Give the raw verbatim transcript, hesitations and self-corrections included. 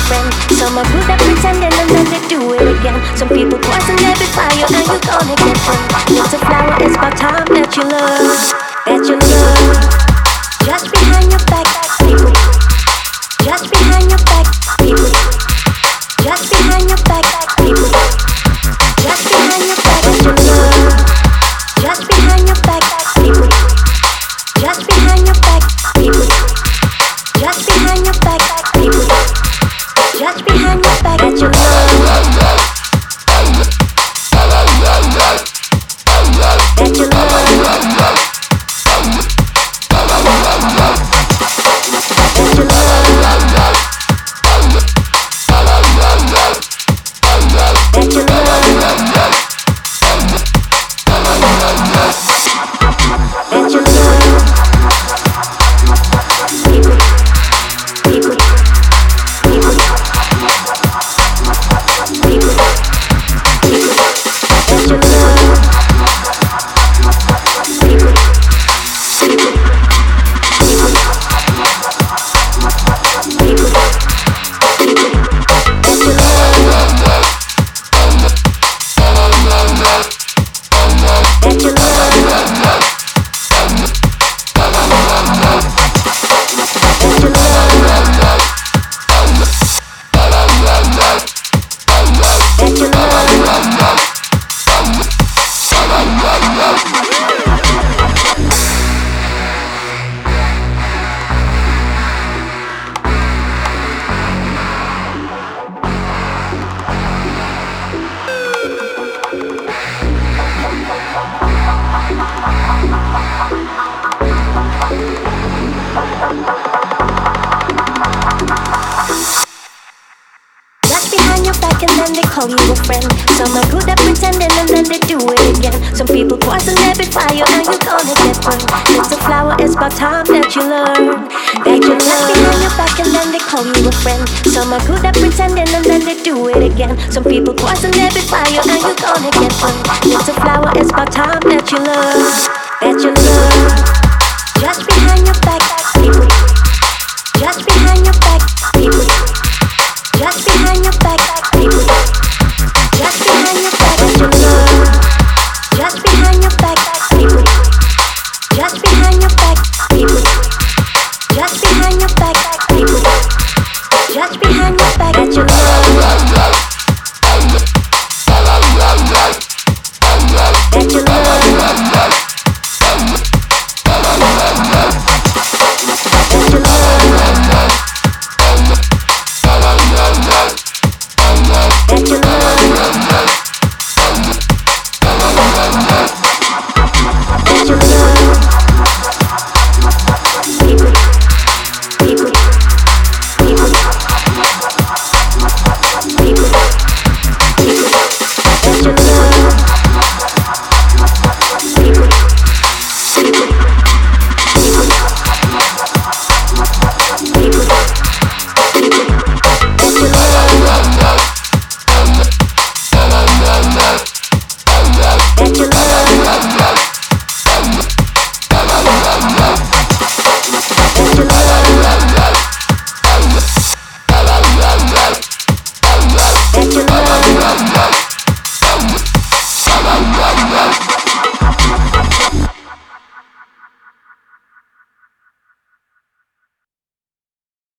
friend. Some are good at pretending and then they do it again. Some people poison every fire and you gonna get burned. Little flower, it's about time that you learn, that you learn. Just behind your back, people. Just behind your back, people. Just behind your back, people. Just behind your back, that you learn. Just behind your back, people. Just behind your back, people. Just behind your back, people. Just behind your back, that you learn. That you learn. Call you a friend. Some are good at pretending and then they do it again. Some people poison every fire and you're gonna get burned. Little flower, it's about time that you learn, that you learn. Behind your back and then they call you a friend. Some are good at pretending and then they do it again. Some people poison every fire and you're gonna get burned. Little flower, it's about time that you learn, that you learn.